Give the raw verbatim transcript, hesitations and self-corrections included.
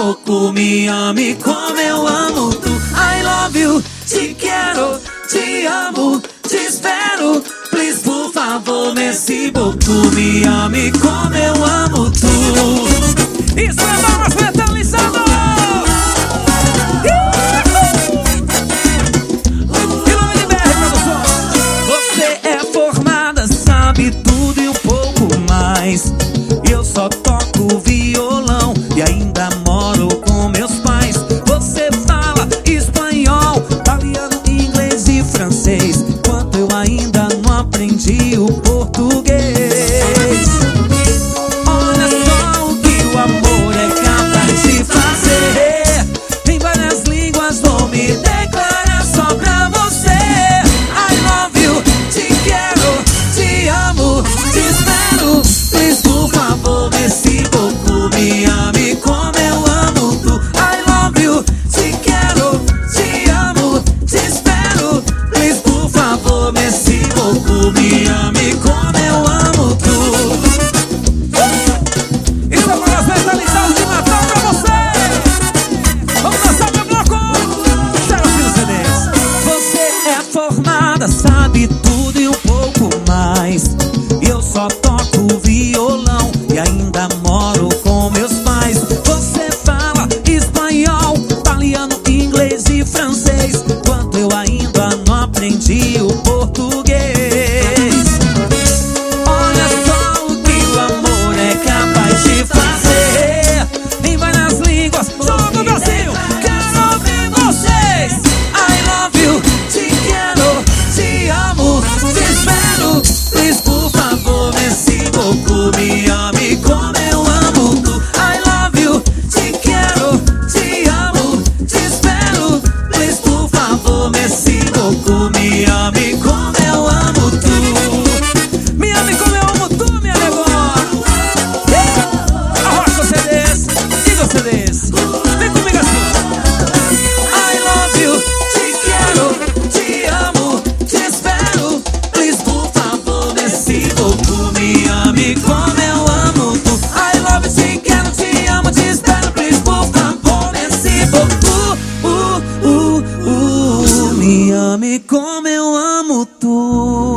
beaucoup. Me ame como eu amo tu. I love you, te quero, te amo, te espero. Please, por favor, merci beaucoup. Me ame como eu amo tu. Isso é Barras Metalizado. E nome de B R Produções. Você é formada, sabe tudo e um pouco mais. Eu só toco violão e ainda moro com meus pais. Você fala espanhol, italiano, inglês e francês, enquanto eu ainda não aprendi o português. Olha só o que o amor é capaz de fazer. Em várias línguas vou me declarar só pra você. I love you, te quero, te amo, te espero. Please, por favor, merci beaucoup. Me ame como eu amo tu. I love you, te quero, te amo, te espero. Please, por favor, merci beaucoup. Me ame como eu amo tu. Isso é para as mentalizadas de Natal pra você. Vamos dançar meu bloco. Xaropinho C Ds. Você é formada, sabe tudo e um pouco mais. Eu só toco violão e ainda moro com meus pais. Você fala espanhol, italiano, inglês e francês, enquanto eu ainda não aprendi o português. Olha só o que o amor é capaz de fazer. Em várias línguas, todo o Brasil, quero ouvir vocês. I love you, te quero, te amo, te espero. Please, por favor, merci beaucoup. Me ame como eu amo tu. I love you, te quero, te amo, te espero. Please, por favor, merci beaucoup. Me ame como eu amo tu. Me ame como eu amo tu, minha negócia. Arrocha C Ds, Igor C Ds. Vem comigo assim. I love you, te quero, te amo, te espero. Please, por favor, merci beaucoup. Me ame como eu amo tu. I love you, te quero, te amo, te espero. Please, por favor, merci beaucoup. Uh, uh, uh. Me ame como eu amo tu.